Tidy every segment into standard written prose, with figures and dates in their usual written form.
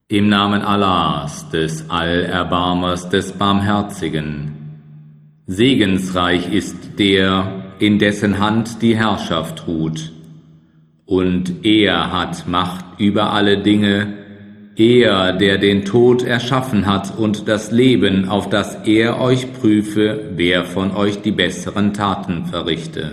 Im Namen Allahs, des Allerbarmers, des Barmherzigen. Segensreich ist der, in dessen Hand die Herrschaft ruht. Und er hat Macht über alle Dinge, er, der den Tod erschaffen hat und das Leben, auf das er euch prüfe, wer von euch die besseren Taten verrichte.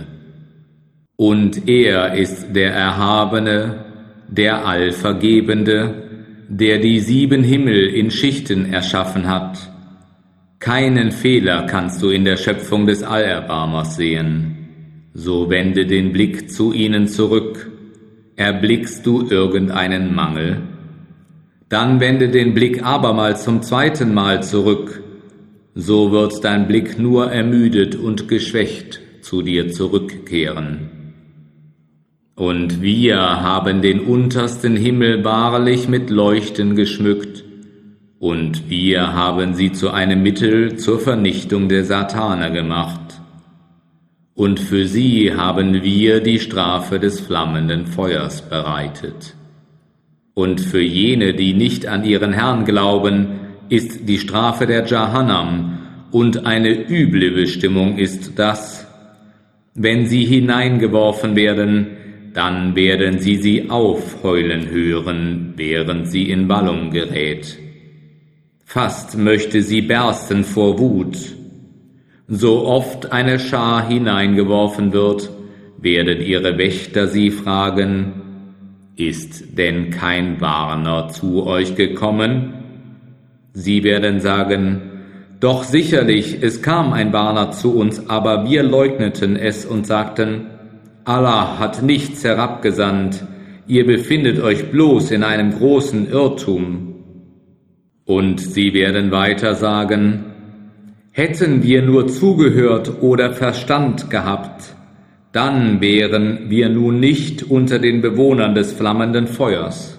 Und er ist der Erhabene, der Allvergebende, der die 7 Himmel in Schichten erschaffen hat. Keinen Fehler kannst du in der Schöpfung des Allerbarmers sehen. So wende den Blick zu ihnen zurück. Erblickst du irgendeinen Mangel? Dann wende den Blick abermals zum 2. Mal zurück. So wird dein Blick nur ermüdet und geschwächt zu dir zurückkehren. Und wir haben den untersten Himmel wahrlich mit Leuchten geschmückt, und wir haben sie zu einem Mittel zur Vernichtung der Satane gemacht. Und für sie haben wir die Strafe des flammenden Feuers bereitet. Und für jene, die nicht an ihren Herrn glauben, ist die Strafe der Jahannam, und eine üble Bestimmung ist das. Wenn sie hineingeworfen werden, dann werden sie aufheulen hören, während sie in Wallung gerät. Fast möchte sie bersten vor Wut. So oft eine Schar hineingeworfen wird, werden ihre Wächter sie fragen: Ist denn kein Warner zu euch gekommen? Sie werden sagen: Doch sicherlich, es kam ein Warner zu uns, aber wir leugneten es und sagten: Allah hat nichts herabgesandt, ihr befindet euch bloß in einem großen Irrtum. Und sie werden weiter sagen: Hätten wir nur zugehört oder Verstand gehabt, dann wären wir nun nicht unter den Bewohnern des flammenden Feuers.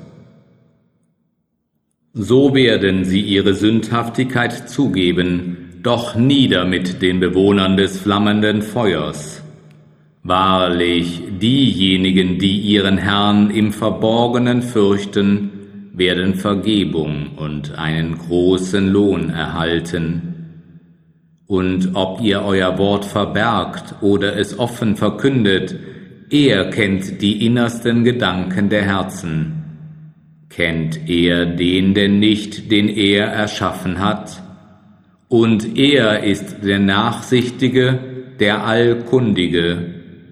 So werden sie ihre Sündhaftigkeit zugeben, doch nieder mit den Bewohnern des flammenden Feuers. Wahrlich, diejenigen, die ihren Herrn im Verborgenen fürchten, werden Vergebung und einen großen Lohn erhalten. Und ob ihr euer Wort verbergt oder es offen verkündet, er kennt die innersten Gedanken der Herzen. Kennt er den denn nicht, den er erschaffen hat? Und er ist der Nachsichtige, der Allkundige.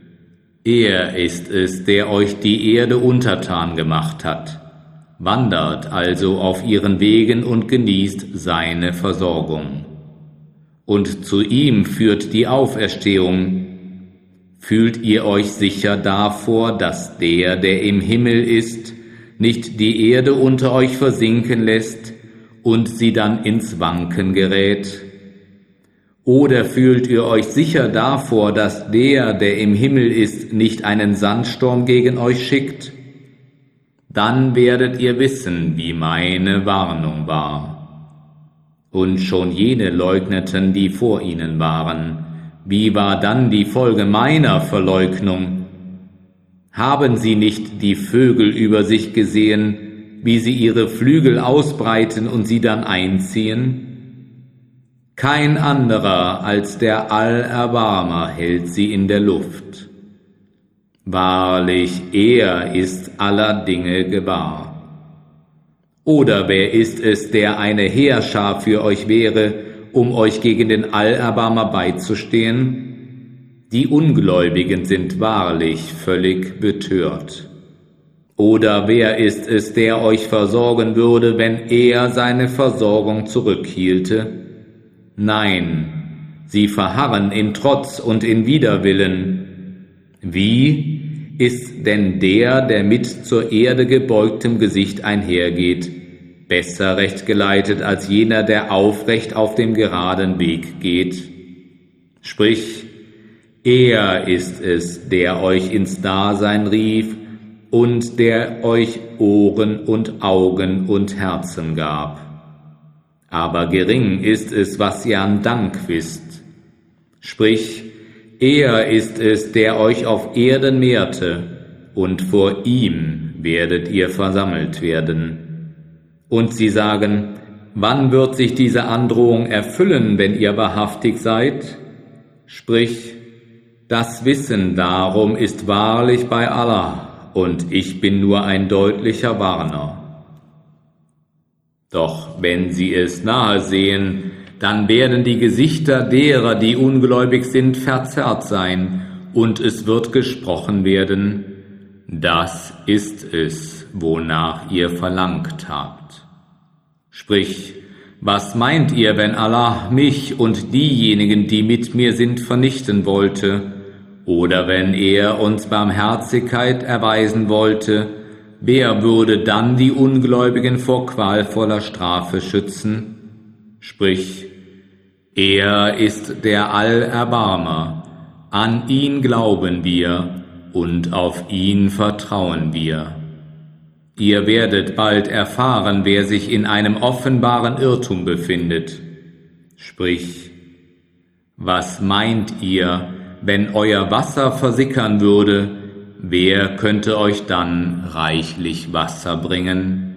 Er ist es, der euch die Erde untertan gemacht hat. Wandert also auf ihren Wegen und genießt seine Versorgung. Und zu ihm führt die Auferstehung. Fühlt ihr euch sicher davor, dass der im Himmel ist, nicht die Erde unter euch versinken lässt und sie dann ins Wanken gerät? Oder fühlt ihr euch sicher davor, dass der im Himmel ist, nicht einen Sandsturm gegen euch schickt? Dann werdet ihr wissen, wie meine Warnung war. Und schon jene leugneten, die vor ihnen waren. Wie war dann die Folge meiner Verleugnung? Haben sie nicht die Vögel über sich gesehen, wie sie ihre Flügel ausbreiten und sie dann einziehen? Kein anderer als der Allerbarmer hält sie in der Luft. Wahrlich, er ist aller Dinge gewahr. Oder wer ist es, der eine Heerschar für euch wäre, um euch gegen den Allerbarmer beizustehen? Die Ungläubigen sind wahrlich völlig betört. Oder wer ist es, der euch versorgen würde, wenn er seine Versorgung zurückhielte? Nein, sie verharren in Trotz und in Widerwillen. Wie ist denn der mit zur Erde gebeugtem Gesicht einhergeht, besser rechtgeleitet als jener, der aufrecht auf dem geraden Weg geht? Sprich, er ist es, der euch ins Dasein rief und der euch Ohren und Augen und Herzen gab. Aber gering ist es, was ihr an Dank wisst. Sprich, er ist es, der euch auf Erden mehrte, und vor ihm werdet ihr versammelt werden. Und sie sagen, wann wird sich diese Androhung erfüllen, wenn ihr wahrhaftig seid? Sprich, das Wissen darum ist wahrlich bei Allah, und ich bin nur ein deutlicher Warner. Doch wenn sie es nahe sehen, dann werden die Gesichter derer, die ungläubig sind, verzerrt sein, und es wird gesprochen werden, das ist es, wonach ihr verlangt habt. Sprich, was meint ihr, wenn Allah mich und diejenigen, die mit mir sind, vernichten wollte, oder wenn er uns Barmherzigkeit erweisen wollte, wer würde dann die Ungläubigen vor qualvoller Strafe schützen? Sprich, er ist der Allerbarmer, an ihn glauben wir und auf ihn vertrauen wir. Ihr werdet bald erfahren, wer sich in einem offenbaren Irrtum befindet. Sprich, was meint ihr, wenn euer Wasser versickern würde, wer könnte euch dann reichlich Wasser bringen?